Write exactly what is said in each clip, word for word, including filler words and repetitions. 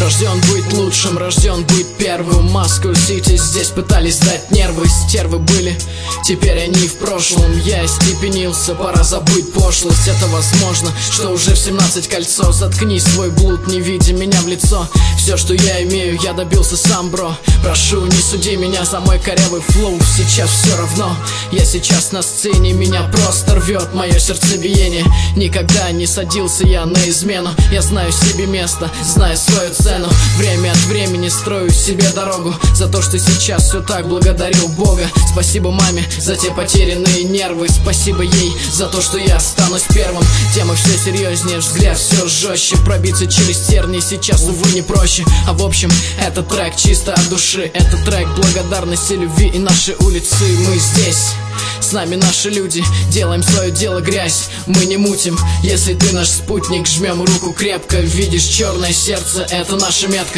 Рожден быть лучшим, рожден быть первым. Москва-Сити, здесь пытались сдать нервы. Стервы были, теперь они в прошлом. Я остепенился, пора забыть пошлость. Это возможно, что уже в семнадцать кольцо. Заткни свой блуд, не видя меня в лицо. Все, что я имею, я добился сам, бро. Прошу, не суди меня за мой корявый флоу. Сейчас все равно, я сейчас на сцене. Меня просто рвет мое сердцебиение. Никогда не садился я на измену. Я знаю себе место, знаю свою цену. Время от времени строю себе дорогу. За то, что сейчас все так, благодарю Бога. Спасибо маме за те потерянные нервы. Спасибо ей за то, что я останусь первым. Тема все серьезнее, взгляд все жестче. Пробиться через тернии сейчас, увы, не проще. А в общем, этот трек чисто от души. Это трек благодарности, любви и нашей улицы. Мы здесь, с нами наши люди, делаем свое дело, грязь мы не мутим. Если ты наш спутник, жмем руку крепко. Видишь черное сердце, это наша метка.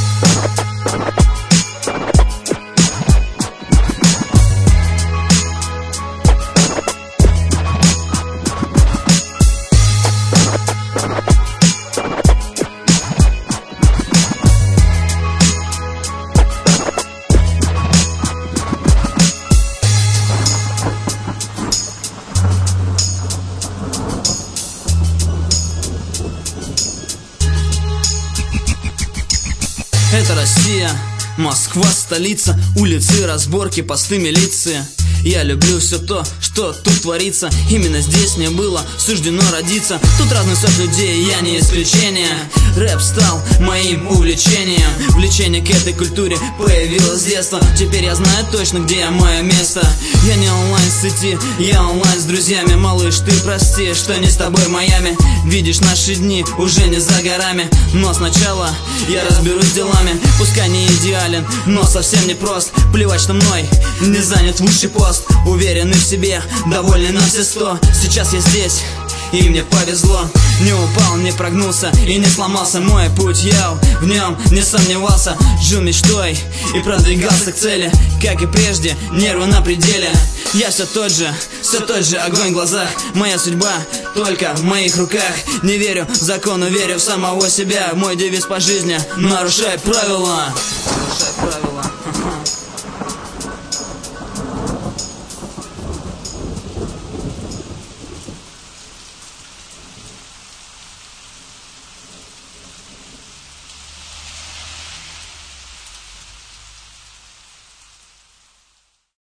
Это Россия, Москва, столица, улицы, разборки, посты милиции. Я люблю все то, что тут творится. Именно здесь мне было суждено родиться. Тут разный сорт людей, я не исключение. Рэп стал моим увлечением. Влечение к этой культуре появилось с детства. Теперь я знаю точно, где мое место. Я не онлайн в сети, я онлайн с друзьями. Малыш, ты прости, что не с тобой в Майами. Видишь, наши дни уже не за горами. Но сначала я разберусь с делами. Пускай не идеален, но совсем не прост. Плевать, что мной не занят высший пост. Уверенный в себе, довольный на все сто. Сейчас я здесь, и мне повезло. Не упал, не прогнулся и не сломался мой путь. Я в нем не сомневался, жил мечтой и продвигался к цели. Как и прежде, нервы на пределе. Я все тот же, все тот же огонь в глазах. Моя судьба только в моих руках. Не верю в закон, но верю в самого себя. Мой девиз по жизни: нарушай правила.